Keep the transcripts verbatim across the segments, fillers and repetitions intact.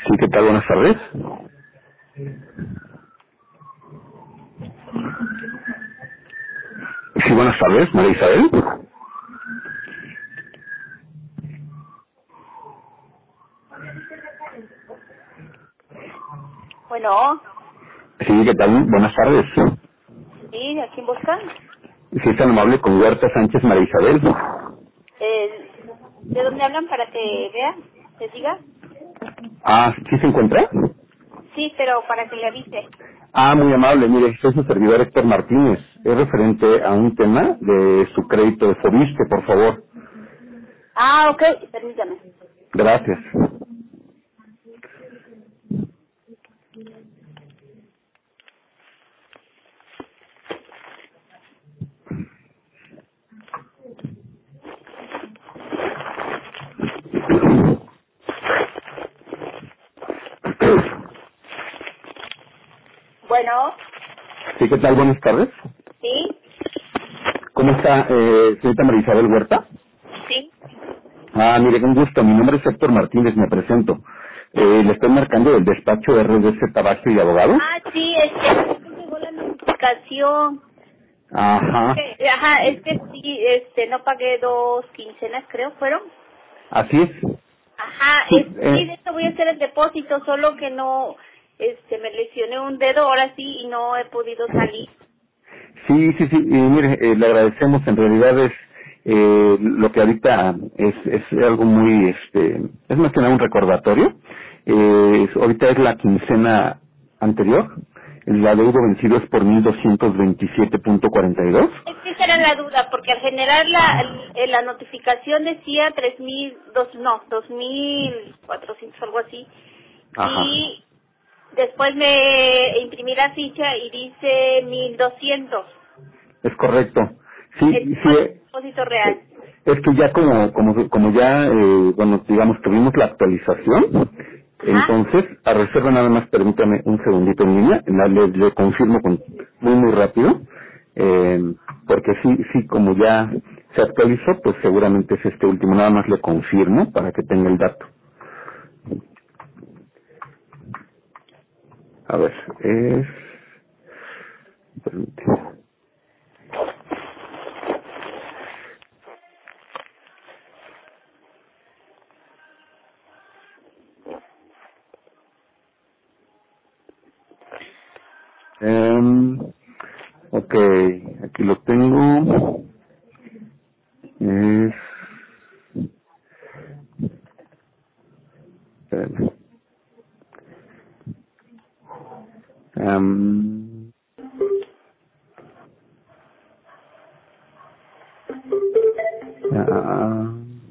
Sí, ¿qué tal? Buenas tardes. Sí, buenas tardes, María Isabel. Bueno, Sí, ¿qué tal? Buenas tardes. sí, ¿a quién buscan? Sí, es tan amable con Huerta Sánchez, María Isabel. Eh, ¿De dónde hablan para que vea? ¿Les diga? Ah, ¿sí se encuentra? Sí, pero para que le avise. Ah, muy amable. Mire, soy su servidor Héctor Martínez. Es referente a un tema de su crédito de Fobiste, por favor. Ah, ok, permítame. Gracias. Bueno, Sí, ¿qué tal? Buenas tardes. sí, ¿Cómo está, eh, señorita María Isabel Huerta? sí. Ah, mire, con gusto. Mi nombre es Héctor Martínez, me presento. Eh, le estoy marcando del despacho R D C Tabaco y Abogados. Ah, sí, es que no llegó la notificación. Ajá, Que- Ajá, es que sí, este, no pagué dos quincenas, creo, ¿fueron? así es. Ajá, Sí, es, sí, eh, de esto voy a hacer el depósito, solo que no, este, me lesioné un dedo ahora sí y no he podido salir. sí, sí, sí. Y mire, eh, le agradecemos. En realidad es eh, lo que ahorita es, es algo muy, este, es más que nada un recordatorio. Eh, es- ahorita es la quincena anterior. La deuda vencido es por mil doscientos veintisiete punto cuarenta y dos. Es que esa era la duda, porque al generar la, el- la notificación decía tres mil, dos, no, dos mil cuatrocientos, algo así, Ajá, y después me imprimí la ficha y dice mil doscientos. es correcto. Es Sí, sí, el eh, depósito real. es que ya como, como, como ya, eh, bueno, digamos, tuvimos la actualización, Ajá. entonces, a reserva nada más permítame un segundito en línea, la- le, le confirmo con, muy, muy rápido, eh, porque sí, sí, como ya se actualizó, pues seguramente es este último, nada más le confirmo para que tenga el dato. A ver, es, permíteme. Em, ok, aquí lo tengo, es, espérame. Am, ah,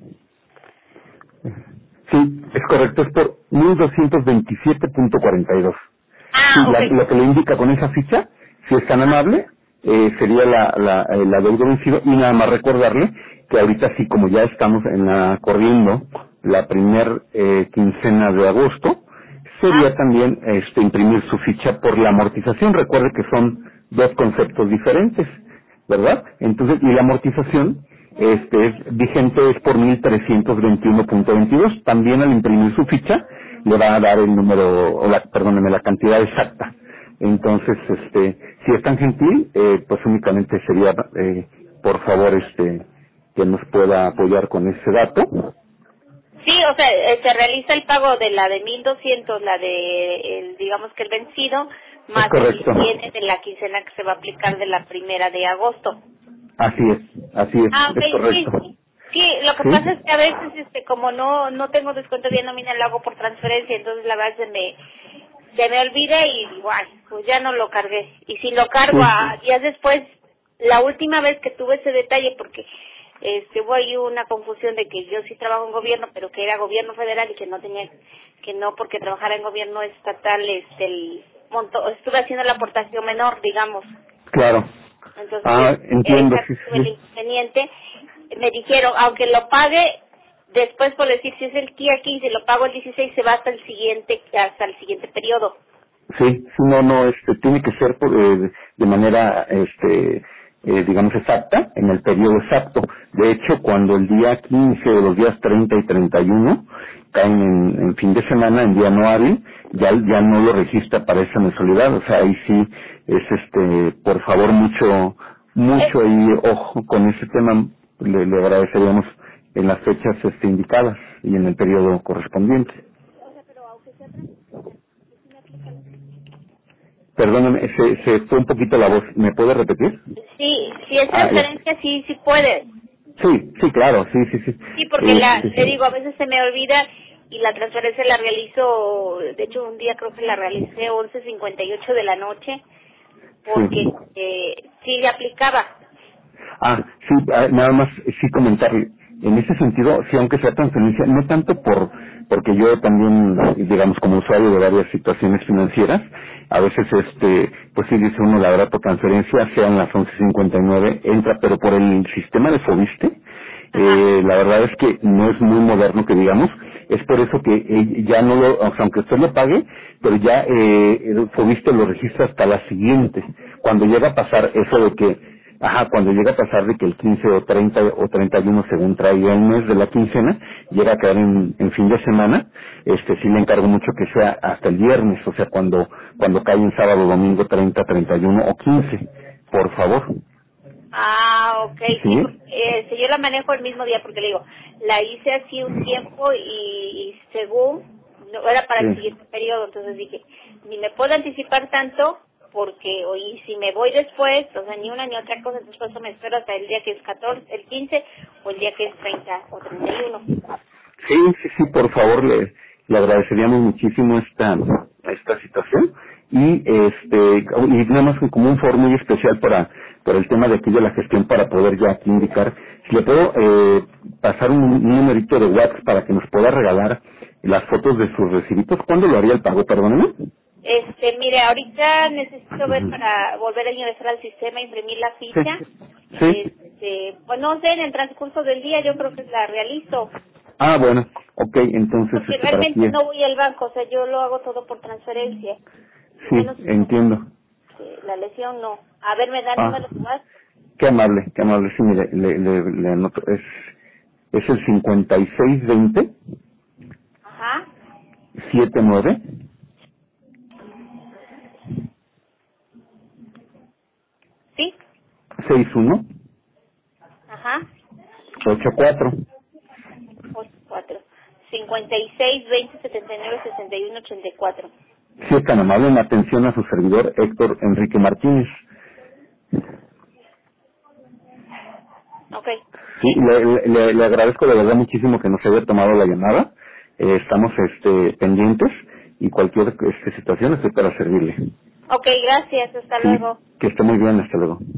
sí, es correcto, es por mil doscientos veintisiete punto cuarenta y dos. Sí, Ah, ok. la- lo que le indica con esa ficha, si es tan Ajá. amable, eh, sería la, la, eh, la deuda vencido, y nada más recordarle que ahorita sí, como ya estamos en la corriendo la primer eh, quincena de agosto, sería Ajá. también este, imprimir su ficha por la amortización. Recuerde que son dos conceptos diferentes, ¿verdad? Entonces, y la amortización este, es vigente es por mil trescientos veintiuno punto veintidós. También al imprimir su ficha le va a dar el número, o la, perdóneme, la cantidad exacta. Entonces, este, si es tan gentil, eh, pues únicamente sería, eh, por favor, este, que nos pueda apoyar con ese dato. Sí, o sea, eh, se realiza el pago de la de mil doscientos, la de, el, digamos que el vencido, Es más el correcto. viene de la quincena que se va a aplicar de la primera de agosto. Así es, así es, Ah, ok, es correcto. sí, sí. Sí, lo que pasa es ¿Sí? que a veces, este, como no no tengo descuento de nómina, lo hago por transferencia, entonces la verdad se me, se me olvida y digo, ay, pues ya no lo cargué. Y si lo cargo Sí. a días después, la última vez que tuve ese detalle, porque este hubo ahí una confusión de que yo sí trabajo en gobierno, pero que era gobierno federal y que no tenía, que no porque trabajara en gobierno estatal, este, el monto, estuve haciendo la aportación menor, digamos. Claro. Entonces, Ah, entiendo, esa sí, tuve el sí. inconveniente. Me dijeron, aunque lo pague, después por decir, si es el día quince, lo pago el dieciséis, se va hasta el siguiente, hasta el siguiente periodo. Sí, sí, no, no, este, tiene que ser por, eh, de manera, este, eh, digamos, exacta, en el periodo exacto. De hecho, cuando el día quince o los días treinta y treinta y uno caen en, en fin de semana, en día no hábil, ya, ya no lo registra para esa mensualidad. O sea, ahí sí es este, por favor, mucho, mucho ahí, ojo con ese tema, le, le agradeceríamos en las fechas este, indicadas y en el periodo correspondiente. Perdóname, se, se fue un poquito la voz, ¿me puede repetir? Sí, si es Ah, transferencia, sí, sí puede. Sí, sí, claro, sí, sí, sí. Sí, porque Eh, la, sí, le sí. digo, a veces se me olvida y la transferencia la realizo, de hecho un día creo que la realicé once cincuenta y ocho de la noche, porque Sí. eh, sí le aplicaba. Ah, sí, ah, nada más sí comentarle. En ese sentido, sí, aunque sea transferencia, no tanto por porque yo también, digamos, como usuario de varias situaciones financieras, a veces, este, pues sí dice uno, la verdad, por transferencia, sean las once cincuenta y nueve, entra, pero por el sistema de Fobiste, Ajá. eh, la verdad es que no es muy moderno que digamos, es por eso que eh, ya no lo, o sea, aunque usted lo pague, pero ya eh, el Fobiste lo registra hasta la siguiente. Cuando llega a pasar eso de que Ajá, cuando llega a pasar de que el quince o treinta o treinta y uno según traiga el mes de la quincena, llega a caer en, en fin de semana, este sí le encargo mucho que sea hasta el viernes, o sea, cuando cuando cae en sábado, domingo treinta, treinta y uno o quince, por favor. Ah, ok, sí, ¿Sí? porque eh, si yo la manejo el mismo día, porque le digo, la hice así un tiempo y, y según, no era para el Sí. siguiente periodo, entonces dije, ni me puedo anticipar tanto, porque, o y si me voy después, o sea, ni una ni otra cosa, entonces por eso me espero hasta el día que es catorce, el quince, o el día que es treinta o treinta y uno. Sí, sí, sí, por favor, le, le agradeceríamos muchísimo esta esta situación y este y nada más como un foro muy especial para para el tema de aquí de la gestión para poder ya aquí indicar si le puedo eh, pasar un, un numerito de WhatsApp para que nos pueda regalar las fotos de sus recibitos. ¿Cuándo lo haría el pago? Perdóname. Este, mire, ahorita necesito ver Ujú. para volver a ingresar al sistema, imprimir la Sí, ficha. sí. Este, pues no sé, en el transcurso del día yo creo que la realizo. Ah, bueno, ok, entonces Porque este para ti. realmente no voy al banco, o sea, yo lo hago todo por transferencia. Sí, Menos entiendo. eh, la lesión no. A ver, ¿me da el Ah, número más? qué amable, qué amable. Sí, mire, le, le, le anoto. Es, es el cincuenta y seis veinte Ajá, setenta y nueve sí, sesenta y uno ajá, ochenta y cuatro. ocho cuatro. cincuenta y seis, veinte, setenta y nueve, sesenta y uno, ochenta y cuatro. Sí, es tan amable en atención a su servidor Héctor Enrique Martínez. Ok, Sí, sí. le, le, le agradezco de verdad muchísimo que nos haya tomado la llamada. Eh, estamos este, pendientes y cualquier este, situación estoy para servirle. Ok, gracias, hasta Sí, luego. que esté muy bien, hasta luego.